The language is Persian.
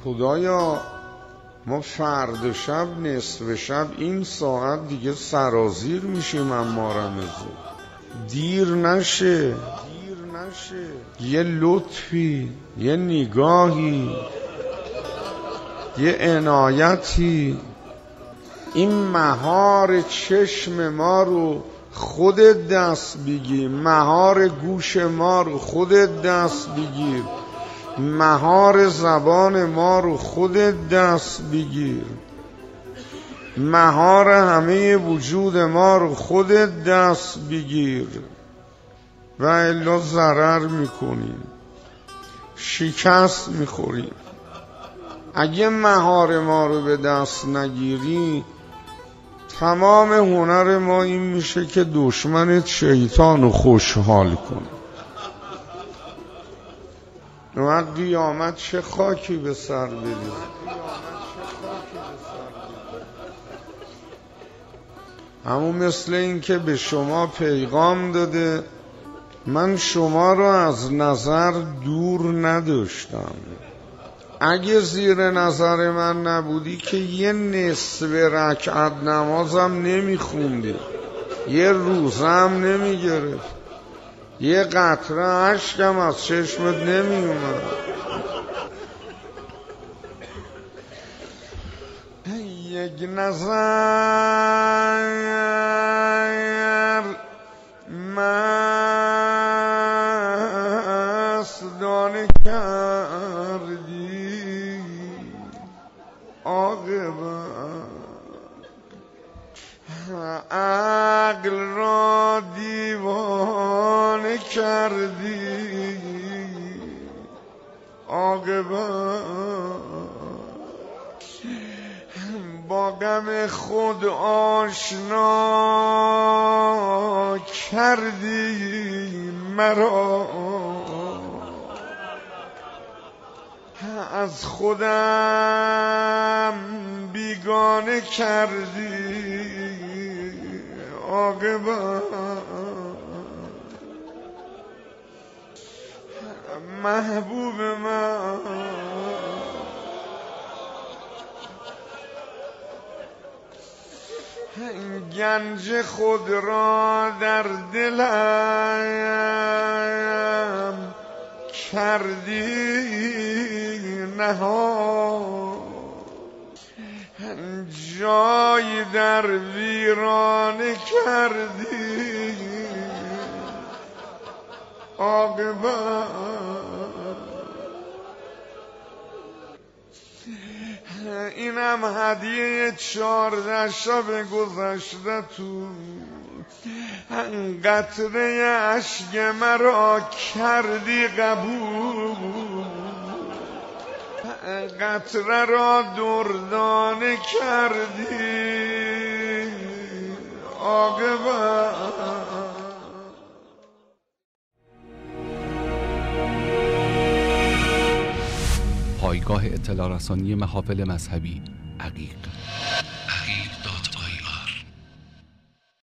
خدایا ما فردا شب نصف شب این ساعت دیگه سرازیر میشیم امارم زود، دیر نشه، یه لطفی، یه نگاهی، یه عنایتی، این مهار چشم ما رو خودت دست بگیر، مهار گوش ما رو خودت دست بگیر، مهار زبان ما رو خودت دست بگیر، مهار همه وجود ما رو خودت دست بگیر، و الا ضرر میکنیم، شکست میخوریم. اگه مهار ما رو به دست نگیری تمام هنر ما این میشه که دشمنت شیطان رو خوشحال کنه. و قیامت چه خاکی به سر بدی. همون مثل این که به شما پیغام داده من شما رو از نظر دور نداشتم، اگه زیر نظر من نبودی که یه نصف رکعت نمازم نمیخوندی، یه روزم نمیگرفت، یه قطره اشکم از چشمت نمیومد. یک نظر مستانه کردی، عاقبت عقل را دیوانه کردی، عاقبت با غم خود آشنا کردی مرا، از خودم بیگانه کردی، عاقبت محبوب من گنج خود را در دلم کردی نهان، جای در ویرانه کردی، عاقبت اینم هدیه 14 شب گذشته تو قطره اشک مرا کردی قبول، قطره را دردانه کردی، عاقبت پایگاه اطلاع رسانی محافل مذهبی عقیق.